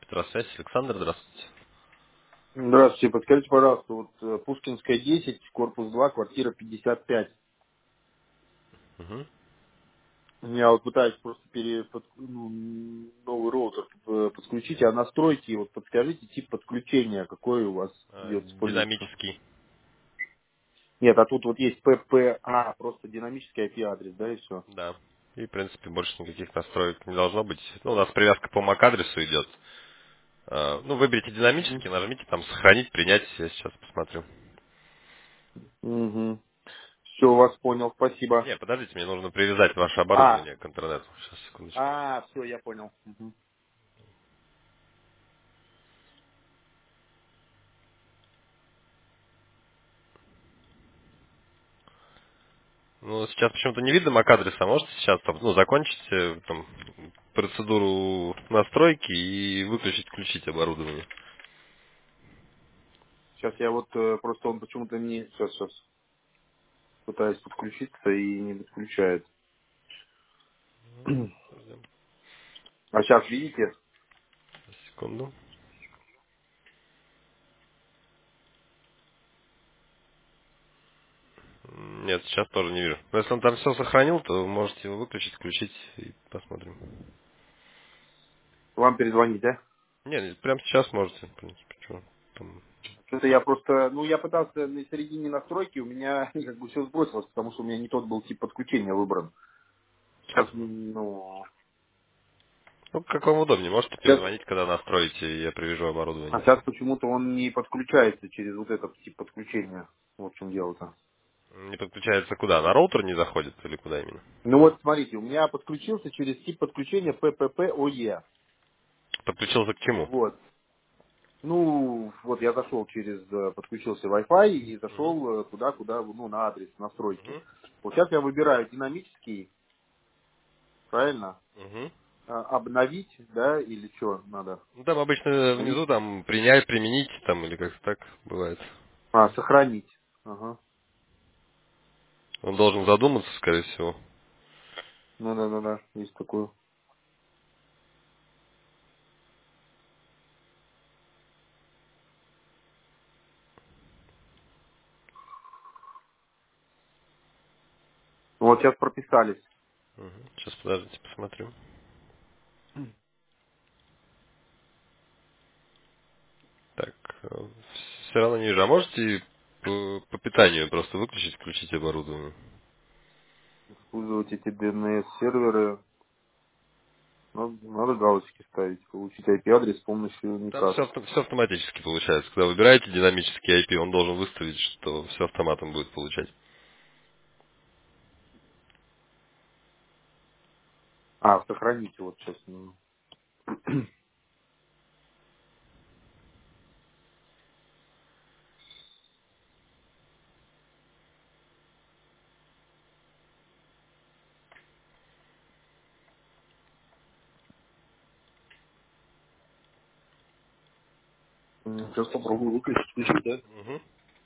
Спецтрасвязь, Александр, здравствуйте. Здравствуйте, подскажите, пожалуйста, вот Пушкинская 10, корпус 2, квартира 55. Мгм. Я вот пытаюсь просто новый роутер подключить, а настройки, вот подскажите тип подключения, какой у вас идет, используется. Динамический. Нет, а тут вот есть ППА, просто динамический IP-адрес, да, и все. Да. И, в принципе, больше никаких настроек не должно быть. Ну, у нас привязка по MAC-адресу идет. Ну, выберите динамический, нажмите там «Сохранить», «Принять». Я сейчас посмотрю. Угу. Все, вас понял, спасибо. Не, подождите, мне нужно привязать ваше А, оборудование к интернету. Сейчас, секундочку. все, я понял. Мгм. Ну, сейчас почему-то не видно MAC-адреса. Можете сейчас там, ну, закончить там, процедуру настройки и выключить, включить оборудование. Сейчас я вот просто он почему-то не... Сейчас пытаюсь подключиться и не подключает. Подождем. А сейчас видите? Секунду. Нет, сейчас тоже не вижу. Но если он там все сохранил, то можете его выключить, включить и посмотрим. Вам перезвонить, да? Нет, прямо сейчас можете, в принципе, чего там. Что-то я просто, я пытался на середине настройки, у меня как бы все сбросилось, потому что у меня не тот был тип подключения выбран. Сейчас, Ну, как вам удобнее, можете сейчас, перезвонить, когда настроите, и я привяжу а оборудование. сейчас почему-то он не подключается через вот этот тип подключения. Вот в чем дело-то. Не подключается куда? На роутер не заходит или куда именно? Ну вот, смотрите, у меня подключился через тип подключения PPPoE. Подключился к чему? Вот. Ну, вот я зашел подключился Wi-Fi и Угу. зашел туда, куда, на адрес настройки. Угу. Вот сейчас я выбираю динамический, правильно? Угу. Обновить, да, или что надо? Ну, там обычно Обновить. внизу там принять, применить, там, или как-то так бывает. Сохранить. Ага. Он должен задуматься, скорее всего. Ну да, есть такое. Вот сейчас прописались. Сейчас, подождите, посмотрю. Так, все равно не вижу. А можете по питанию просто выключить, включить оборудование? Использовать эти DNS серверы. Надо галочки ставить. Получить IP-адрес с помощью Там никак. все автоматически получается. Когда выбираете динамический IP, он должен выставить, что все автоматом будет получать. Сохраните вот сейчас. Сейчас попробую выключить, включить, да? Мгм.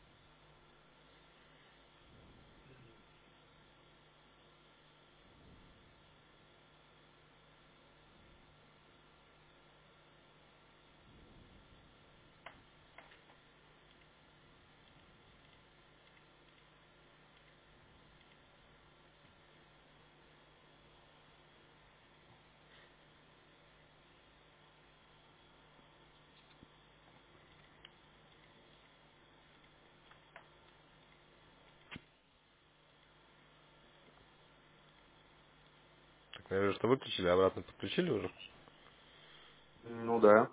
Так, я вижу, что выключили, обратно подключили уже. Ну да.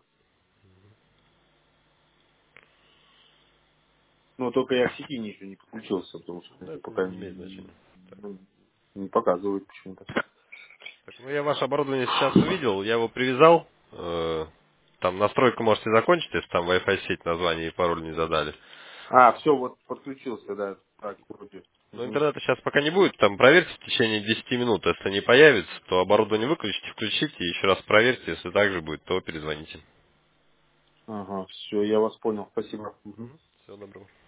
Но только я к сети еще не подключился, потому что Да, это это пока не имеет значения. Так. ну, не показывает почему-то. Так, ну я ваше оборудование сейчас увидел, я его привязал. Там настройку можете закончить, если там Wi-Fi сеть название и пароль не задали. Все, вот подключился, да. Так, вроде. Но Мгм. интернета сейчас пока не будет, там проверьте в течение 10 минут. Если не появится, то оборудование выключите, включите, и еще раз проверьте. Если так же будет, то перезвоните. Ага, все, я вас понял. Спасибо. Мгм. Всего доброго.